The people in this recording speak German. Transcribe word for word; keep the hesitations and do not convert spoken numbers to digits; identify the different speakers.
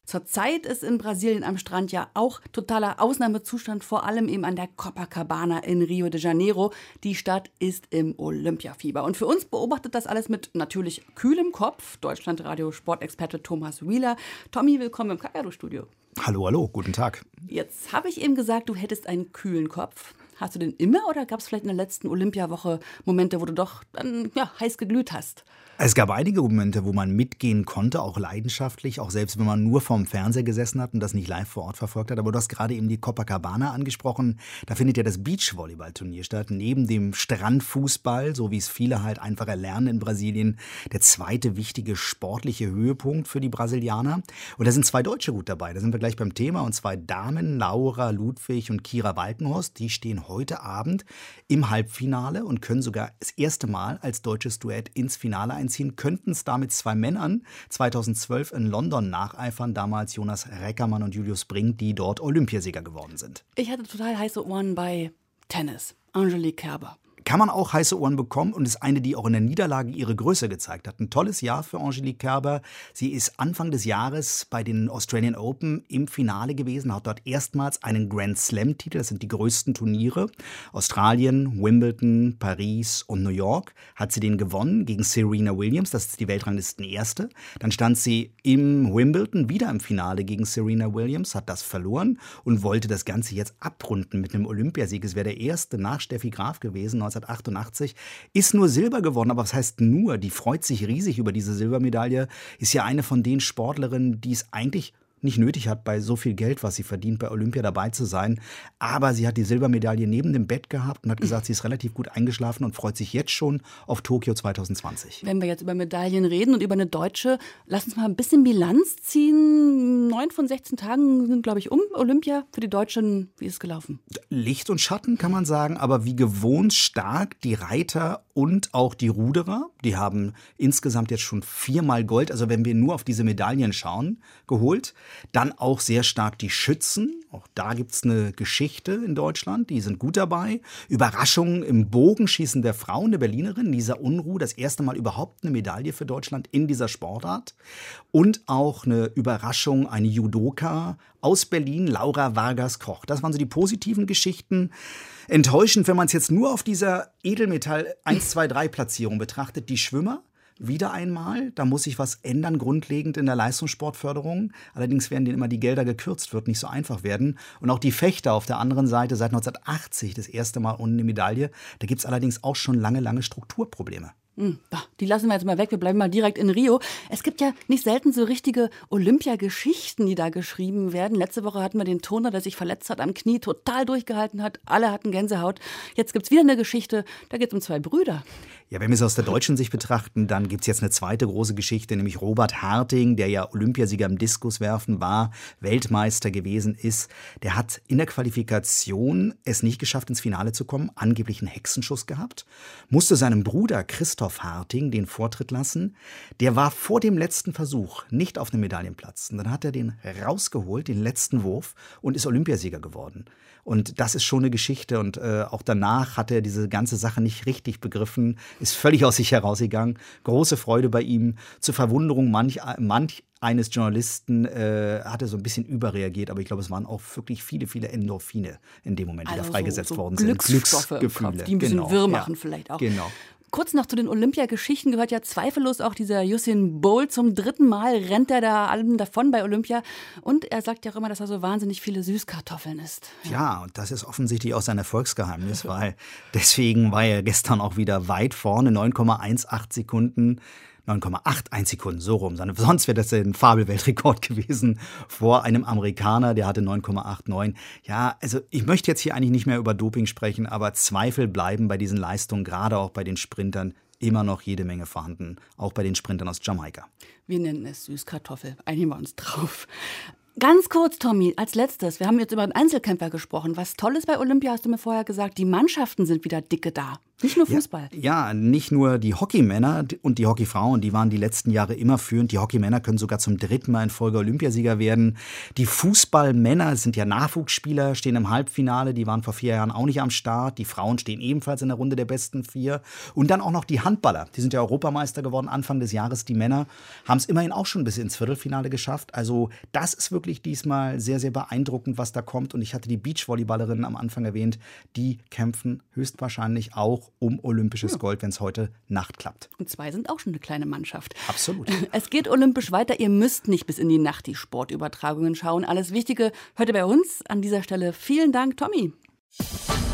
Speaker 1: Zurzeit ist in Brasilien am Strand ja auch totaler Ausnahmezustand, vor allem eben an der Copacabana in Rio de Janeiro. Die Stadt ist im Olympiafieber. Und für uns beobachtet das alles mit natürlich kühlem Kopf Deutschlandradio-Sportexperte Thomas Wieler. Tommy, willkommen im Kakadu-Studio.
Speaker 2: Hallo, hallo, guten Tag.
Speaker 1: Jetzt habe ich eben gesagt, du hättest einen kühlen Kopf. Hast du den immer oder gab es vielleicht in der letzten Olympiawoche Momente, wo du doch dann ja, heiß geglüht hast?
Speaker 2: Es gab einige Momente, wo man mitgehen konnte, auch leidenschaftlich, auch selbst wenn man nur vorm Fernseher gesessen hat und das nicht live vor Ort verfolgt hat. Aber du hast gerade eben die Copacabana angesprochen. Da findet ja das Beachvolleyball-Turnier statt, neben dem Strandfußball, so wie es viele halt einfach erlernen in Brasilien. Der zweite wichtige sportliche Höhepunkt für die Brasilianer. Und da sind zwei Deutsche gut dabei. Da sind wir gleich beim Thema. Und zwei Damen, Laura Ludwig und Kira Walkenhorst. Die stehen heute Abend im Halbfinale und können sogar das erste Mal als deutsches Duett ins Finale einziehen. Könnten es damit zwei Männern zweitausendzwölf in London nacheifern, damals Jonas Reckermann und Julius Brink, die dort Olympiasieger geworden sind.
Speaker 1: Ich hatte total heiße Ohren bei Tennis, Angelique Kerber.
Speaker 2: Kann man auch heiße Ohren bekommen und ist eine, die auch in der Niederlage ihre Größe gezeigt hat. Ein tolles Jahr für Angelique Kerber. Sie ist Anfang des Jahres bei den Australian Open im Finale gewesen, hat dort erstmals einen Grand Slam-Titel. Das sind die größten Turniere. Australien, Wimbledon, Paris und New York hat sie den gewonnen gegen Serena Williams. Das ist die Weltranglistenerste. Dann stand sie im Wimbledon wieder im Finale gegen Serena Williams, hat das verloren und wollte das Ganze jetzt abrunden mit einem Olympiasieg. Es wäre der erste nach Steffi Graf gewesen, neunzehnhundertachtundachtzig, ist nur Silber geworden, aber was heißt nur? Die freut sich riesig über diese Silbermedaille, ist ja eine von den Sportlerinnen, die es eigentlich nicht nötig hat, bei so viel Geld, was sie verdient, bei Olympia dabei zu sein. Aber sie hat die Silbermedaille neben dem Bett gehabt und hat gesagt, sie ist relativ gut eingeschlafen und freut sich jetzt schon auf Tokio zweitausendzwanzig.
Speaker 1: Wenn wir jetzt über Medaillen reden und über eine Deutsche, lass uns mal ein bisschen Bilanz ziehen. Neun von sechzehn Tagen sind, glaube ich, um Olympia. Für die Deutschen, wie ist es gelaufen?
Speaker 2: Licht und Schatten, kann man sagen, aber wie gewohnt stark die Reiter und auch die Ruderer. Die haben insgesamt jetzt schon viermal Gold, also wenn wir nur auf diese Medaillen schauen, geholt. Dann auch sehr stark die Schützen. Auch da gibt es eine Geschichte in Deutschland. Die sind gut dabei. Überraschungen im Bogenschießen der Frauen, der Berlinerin Lisa Unruh. Das erste Mal überhaupt eine Medaille für Deutschland in dieser Sportart. Und auch eine Überraschung, eine Judoka aus Berlin, Laura Vargas-Koch. Das waren so die positiven Geschichten. Enttäuschend, wenn man es jetzt nur auf dieser Edelmetall eins, zwei, drei Platzierung betrachtet. Die Schwimmer. Wieder einmal, da muss sich was ändern, grundlegend in der Leistungssportförderung. Allerdings werden denen immer die Gelder gekürzt, wird nicht so einfach werden. Und auch die Fechter auf der anderen Seite seit neunzehnhundertachtzig das erste Mal ohne eine Medaille. Da gibt es allerdings auch schon lange, lange Strukturprobleme.
Speaker 1: Die lassen wir jetzt mal weg, wir bleiben mal direkt in Rio. Es gibt ja nicht selten so richtige Olympiageschichten, die da geschrieben werden. Letzte Woche hatten wir den Turner, der sich verletzt hat am Knie, total durchgehalten hat. Alle hatten Gänsehaut. Jetzt gibt es wieder eine Geschichte, da geht es um zwei Brüder.
Speaker 2: Ja, wenn wir es aus der deutschen Sicht betrachten, dann gibt es jetzt eine zweite große Geschichte, nämlich Robert Harting, der ja Olympiasieger im Diskuswerfen war, Weltmeister gewesen ist. Der hat in der Qualifikation es nicht geschafft, ins Finale zu kommen, angeblich einen Hexenschuss gehabt, musste seinem Bruder Christoph Harting den Vortritt lassen. Der war vor dem letzten Versuch nicht auf dem Medaillenplatz. Und dann hat er den rausgeholt, den letzten Wurf, und ist Olympiasieger geworden. Und das ist schon eine Geschichte. Und äh, auch danach hat er diese ganze Sache nicht richtig begriffen, ist völlig aus sich herausgegangen. Große Freude bei ihm. Zur Verwunderung manch, manch eines Journalisten äh, hat er so ein bisschen überreagiert. Aber ich glaube, es waren auch wirklich viele, viele Endorphine in dem Moment, die
Speaker 1: also
Speaker 2: da freigesetzt
Speaker 1: so, so
Speaker 2: worden
Speaker 1: Glücksstoffe
Speaker 2: sind. Glücksgefühle.
Speaker 1: Die ein bisschen
Speaker 2: genau.
Speaker 1: wirr machen
Speaker 2: ja.
Speaker 1: vielleicht auch.
Speaker 2: Genau.
Speaker 1: Kurz noch zu den Olympiageschichten gehört ja zweifellos auch dieser Usain Bolt. Zum dritten Mal rennt er da allem davon bei Olympia. Und er sagt ja auch immer, dass er so wahnsinnig viele Süßkartoffeln isst.
Speaker 2: Ja, ja, und das ist offensichtlich auch sein Erfolgsgeheimnis, weil deswegen war er gestern auch wieder weit vorne, neun Komma achtzehn Sekunden. neun Komma einundachtzig Sekunden, so rum. Sonst wäre das ein Fabelweltrekord gewesen vor einem Amerikaner, der hatte neun Komma neunundachtzig. Ja, also ich möchte jetzt hier eigentlich nicht mehr über Doping sprechen, aber Zweifel bleiben bei diesen Leistungen, gerade auch bei den Sprintern, immer noch jede Menge vorhanden. Auch bei den Sprintern aus Jamaika.
Speaker 1: Wir nennen es Süßkartoffel. Einigen wir uns drauf. Ganz kurz, Tommy, als letztes. Wir haben jetzt über den Einzelkämpfer gesprochen. Was Tolles bei Olympia, hast du mir vorher gesagt, die Mannschaften sind wieder dicke da. Nicht nur Fußball.
Speaker 2: Ja, ja, nicht nur die Hockeymänner und die Hockeyfrauen, die waren die letzten Jahre immer führend. Die Hockeymänner können sogar zum dritten Mal in Folge Olympiasieger werden. Die Fußballmänner, das sind ja Nachwuchsspieler, stehen im Halbfinale. Die waren vor vier Jahren auch nicht am Start. Die Frauen stehen ebenfalls in der Runde der besten vier. Und dann auch noch die Handballer. Die sind ja Europameister geworden Anfang des Jahres. Die Männer haben es immerhin auch schon bis ins Viertelfinale geschafft. Also das ist wirklich diesmal sehr, sehr beeindruckend, was da kommt. Und ich hatte die Beachvolleyballerinnen am Anfang erwähnt. Die kämpfen höchstwahrscheinlich auch um olympisches ja. Gold, wenn es heute Nacht klappt.
Speaker 1: Und zwei sind auch schon eine kleine Mannschaft.
Speaker 2: Absolut.
Speaker 1: Es geht olympisch weiter. Ihr müsst nicht bis in die Nacht die Sportübertragungen schauen. Alles Wichtige hört ihr bei uns. An dieser Stelle vielen Dank, Tommy.